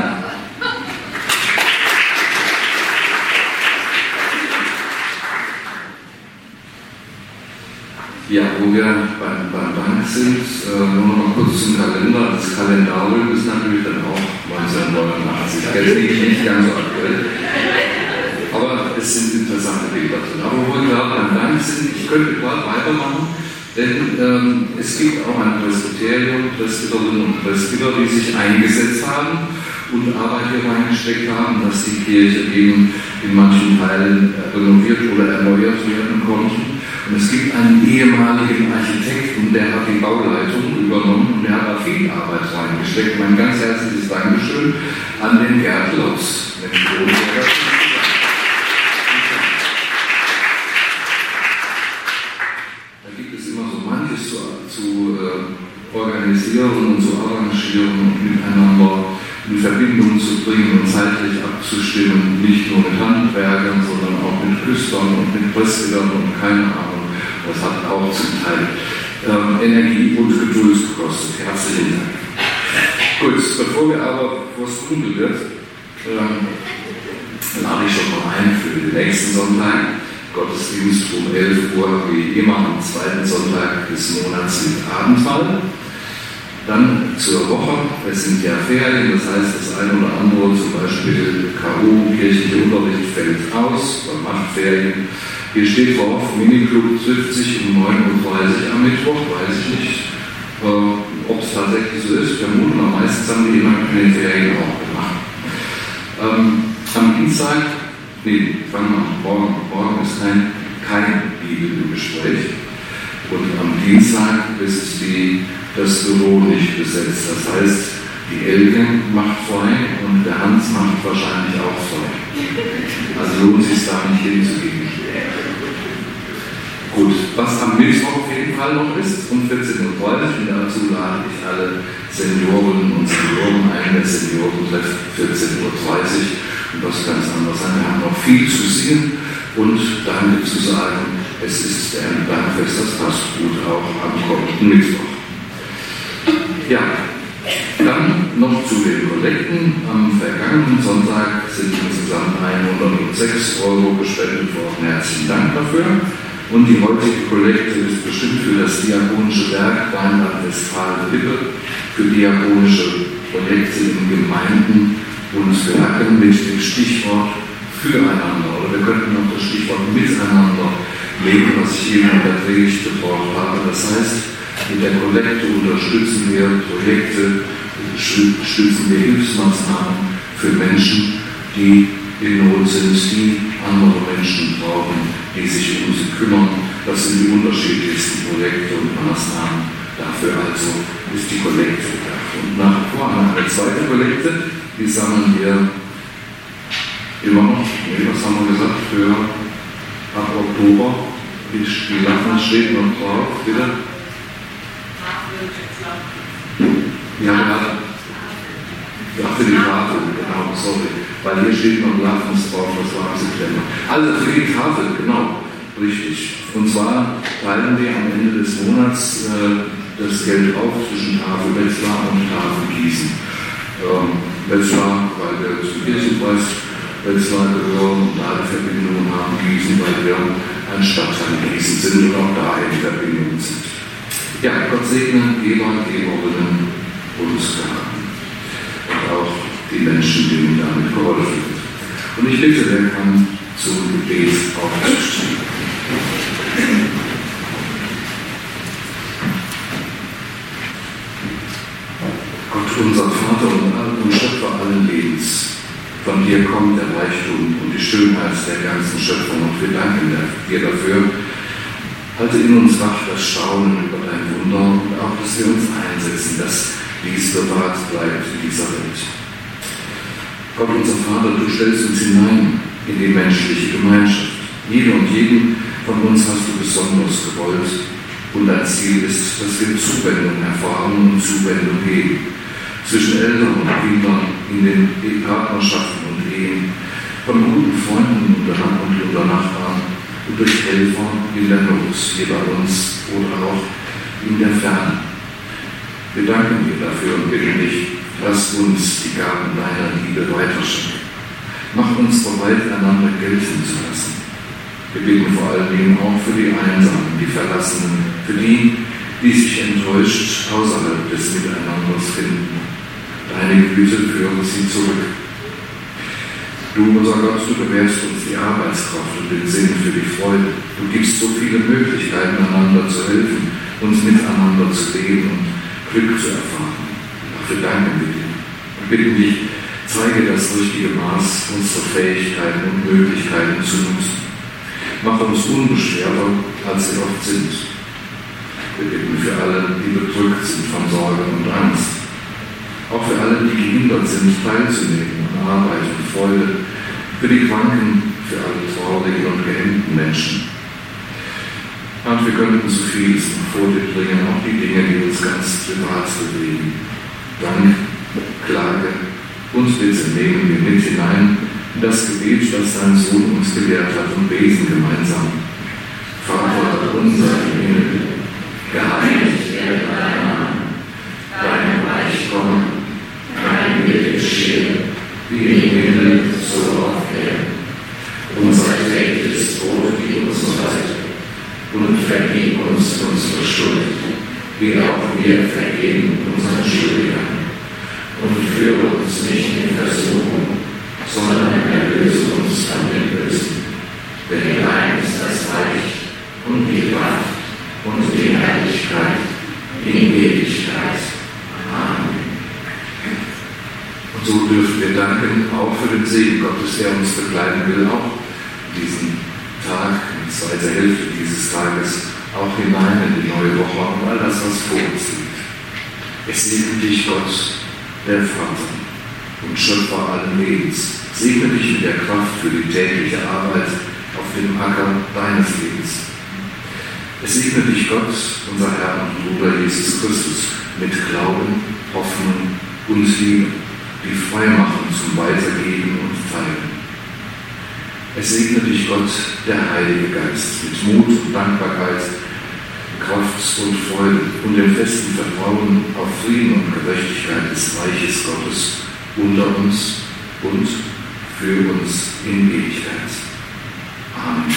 Ja, wo wir beim, beim Dank sind, äh, nur noch mal kurz zum Kalender. Das Kalendarium ist natürlich dann auch neunzehnhundertneunundachtzig. Jetzt nicht ganz so aktuell. Aber es sind interessante Bilder drin. Aber wo wir gerade beim Dank sind, ich könnte gerade weitermachen, denn ähm, es gibt auch ein Presbyterium, Presbyterinnen und Presbyter, die sich eingesetzt haben und Arbeit hier reingesteckt haben, dass die Kirche eben in manchen Teilen renoviert oder erneuert werden konnte. Und es gibt einen ehemaligen Architekten, der hat die Bauleitung übernommen und der hat da viel Arbeit reingesteckt. Mein ganz herzliches Dankeschön an den Gerd Lotz. Da gibt es immer so manches zu, zu äh, organisieren und zu arrangieren und miteinander in Verbindung zu bringen und zeitlich abzustimmen, nicht nur mit Handwerkern, sondern auch mit Küstern und mit Presbytern und keine Ahnung. Das hat auch zum Teil ähm, Energie und Geduld gekostet. Herzlichen Dank. Gut, bevor wir aber, bevor es dunkel wird, ähm, lade ich schon mal ein für den nächsten Sonntag. Gottesdienst um elf Uhr, wie immer am zweiten Sonntag des Monats mit Abendmahl. Dann zur Woche, es sind ja Ferien, das heißt, das eine oder andere, zum Beispiel K U, kirchliche Unterricht, fällt aus, man macht Ferien. Hier steht drauf, Miniclub trifft sich um neun Uhr dreißig am Mittwoch, weiß ich nicht, äh, ob es tatsächlich so ist, vermuten wir, meistens haben die immer in den Ferien auch gemacht. Ähm, am Dienstag, nee, fangen wir an, morgen, morgen ist kein, kein Bibelgespräch und am Dienstag ist die das Büro nicht besetzt. Das heißt, Die Elke macht frei und der Hans macht wahrscheinlich auch frei. Also lohnt es sich da nicht hinzugehen. Gut, was am Mittwoch auf jeden Fall noch ist, um vierzehn Uhr dreißig, und dazu lade ich alle Senioren und Senioren ein, der Seniorentreff vierzehn Uhr dreißig, und was ganz anderes sein. Wir haben noch viel zu singen und Danke zu sagen. Es ist der Dankfest, das passt gut auch am kommenden Mittwoch. Ja, dann noch zu den Kollekten. Am vergangenen Sonntag sind insgesamt hundertsechs Euro gespendet worden. Herzlichen Dank dafür. Und die heutige Kollekte ist bestimmt für das diakonische Werk Rheinland-Westfalen-Lippe, für diakonische Projekte in Gemeinden und Werken mit dem Stichwort Füreinander. Oder wir könnten auch das Stichwort Miteinander legen, was ich hier in der Predigt gebraucht habe. Das heißt, mit der Kollekte unterstützen wir Projekte, stützen wir Hilfsmaßnahmen für Menschen, die in Not sind, die andere Menschen brauchen, die sich um sie kümmern. Das sind die unterschiedlichsten Projekte und Maßnahmen. Dafür also ist die Kollekte gedacht. Und nach wie vor eine zweite Kollekte, die sammeln wir immer noch, nee, was haben wir gesagt, für ab Oktober. Die, die Lachen steht noch drauf, bitte. Ja, ja. Ja, für die Tafel, genau, sorry. Weil hier steht noch Lachens drauf, das war im September. Also für die Tafel, genau, richtig. Und zwar teilen wir am Ende des Monats äh, das Geld auf zwischen Tafel Wetzlar und Tafel Gießen. Ähm, Wetzlar, weil wir zum Kirchenkreis Wetzlar gehören und alle Verbindungen haben, Gießen, weil wir ein Stadtteil Gießen sind und auch da in Verbindung sind. Ja, Gott segne Geber, Geberinnen und Gaben. Und auch die Menschen, denen damit geholfen wird. Und ich bitte, wer kann zum Gebet aufstehen. Gott, unser Vater und Schöpfer allen Lebens, von dir kommt der Reichtum und die Schönheit der ganzen Schöpfung, und wir danken dir dafür. Halte in uns wach das Staunen über dein Wunder und auch, dass wir uns einsetzen, dass dies bewahrt bleibt in dieser Welt. Gott, unser Vater, du stellst uns hinein in die menschliche Gemeinschaft. Jede und jeden von uns hast du besonders gewollt, und dein Ziel ist, dass wir Zuwendung erfahren und Zuwendung geben. Zwischen Eltern und Kindern, in den Partnerschaften und Ehen, von guten Freunden und unter Nachbarn und durch Helfer in der Not, hier bei uns oder auch in der Ferne. Wir danken dir dafür und bitten dich, lass uns die Gaben deiner Liebe weiterschenken. Mach uns bereit, einander gelten zu lassen. Wir bitten vor allen Dingen auch für die Einsamen, die Verlassenen, für die, die sich enttäuscht außerhalb des Miteinanders finden. Deine Güte führe sie zurück. Du, unser Gott, du gewährst uns die Arbeitskraft und den Sinn für die Freude. Du gibst so viele Möglichkeiten, einander zu helfen, uns miteinander zu leben und Glück zu erfahren. Dafür danken wir dir und bitten dich, zeige das richtige Maß unserer Fähigkeiten und Möglichkeiten zu nutzen. Mach uns unbeschwerter, als wir oft sind. Wir bitten für alle, die bedrückt sind von Sorge und Angst. Auch für alle, die gehindert sind, teilzunehmen an Arbeit und Freude. Für die Kranken, für alle traurigen und gehemmten Menschen. Und wir könnten so vieles noch vor dir bringen, auch die Dinge, die uns ganz privat bewegen. Dank, Klage und Bitte nehmen wir mit hinein in das Gebet, das dein Sohn uns gelehrt hat, und beten gemeinsam. Vater unser im Himmel, geheiligt werde dein Name, dein Reich komme, dein Wille geschehe, wie im Himmel, so auf Erden. Unser tägliches Brot gib uns heute, und vergib uns unsere Schuld, wie auch wir vergeben unseren Schuldigern. Und führe uns nicht in Versuchung, sondern erlöse uns von dem Bösen. Denn dein ist das Reich und die Kraft und die Herrlichkeit in Ewigkeit. Amen. Und so dürfen wir danken, auch für den Segen Gottes, der uns begleiten will, auch diesen Tag, in die zweite Hälfte dieses Tages, auch hinein in die neue Woche und all das, was vor uns liegt. Es segne dich, Gott, der Vater und Schöpfer allen Lebens, segne dich mit der Kraft für die tägliche Arbeit auf dem Acker deines Lebens. Es segne dich Gott, unser Herr und Bruder Jesus Christus, mit Glauben, Hoffnung und Liebe, die frei machen zum Weitergeben und Teilen. Es segne dich Gott, der Heilige Geist, mit Mut und Dankbarkeit, Kraft und Freude und dem festen Vertrauen auf Frieden und Gerechtigkeit des Reiches Gottes unter uns und für uns in Ewigkeit. Amen.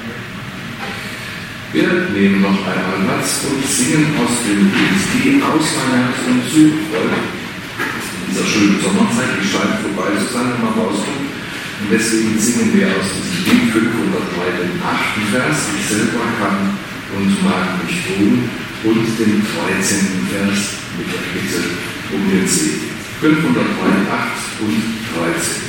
Wir nehmen noch einmal Platz und singen aus dem Lied Die Ausweihnachts- und Suchfreude. In dieser schönen Sommerzeit, die scheint vorbei zu sein, wenn man rauskommt. Und deswegen singen wir aus diesem Lied fünfhundertdrei den achten Vers, ich selber kann und mag mich tun, und den dreizehnten Vers mit der Bitte um den Segen. fünfhundertdrei, acht und dreizehn.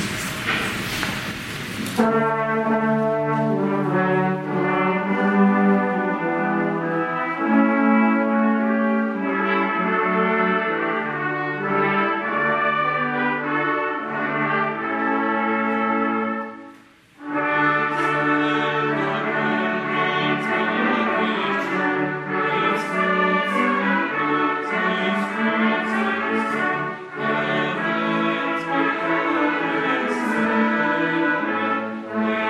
Thank you.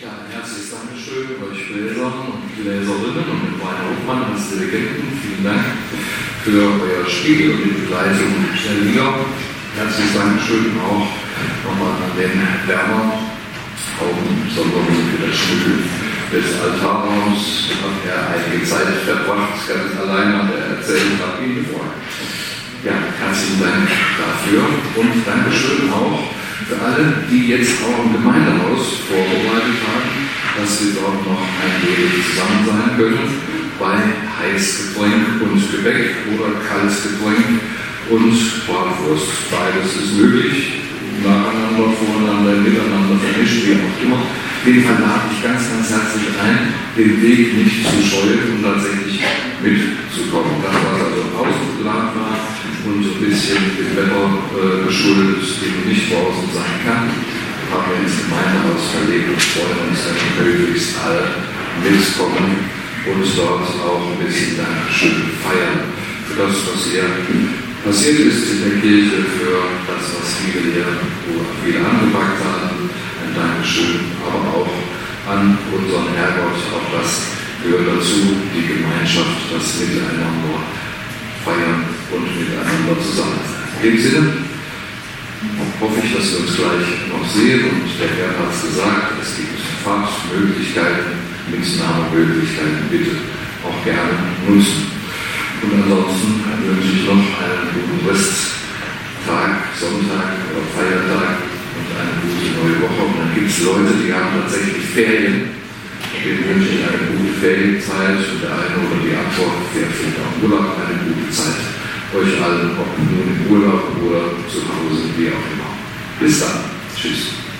Ja, ein herzliches Dankeschön euch Gläsern und Gläserinnen und dem Wein Hofmann als Dirigenten. Vielen Dank für euer Spiel und die Begleitung der Lieder. Herzliches Dankeschön auch nochmal an den Werner, auch besonders für das Stück des Altarraums. Hat er einige Zeit verbracht, ganz allein hat er erzählt, nach ihm gefreut. Ja, herzlichen Dank dafür und Dankeschön auch für alle, die jetzt auch im Gemeindehaus vorbereitet haben, dass wir dort noch ein wenig zusammen sein können bei Heißgetränk und Gebäck oder kaltes Getränk und Bratwurst. Beides ist möglich, nacheinander, voreinander, miteinander vermischt, wie auch immer. Auf jeden Fall lade ich ganz, ganz herzlich ein, den Weg nicht zu scheuen und tatsächlich mitzukommen. Das, was also außen geplant war und so ein bisschen dem Wetter äh, geschuldet, dem nicht draußen sein kann, haben wir ins Gemeindehaus verlegt und freuen uns, wenn wir möglichst alle mitkommen und dort auch ein bisschen Dankeschön feiern für das, was hier passiert ist in der Kirche, für das, was viele hier wieder angepackt haben. Ein Dankeschön, aber auch an unseren Herrgott, auch das gehört dazu, die Gemeinschaft, das Miteinander feiern und miteinander zusammen sein. In dem Sinne hoffe ich, dass wir uns gleich noch sehen und der Herr hat es gesagt, es gibt Fahrtmöglichkeiten, Mitnahmemöglichkeiten, bitte auch gerne nutzen. Und ansonsten wünsche ich noch einen guten Resttag, Sonntag oder Feiertag und eine gute neue Woche. Und dann gibt es Leute, die haben tatsächlich Ferien. Denen wünsche ich eine gute Ferienzeit und der eine oder die andere fährt vielleicht auch Urlaub, eine gute Zeit. Euch allen, ob nun im Urlaub oder zu Hause, wie auch immer. Bis dann. Tschüss.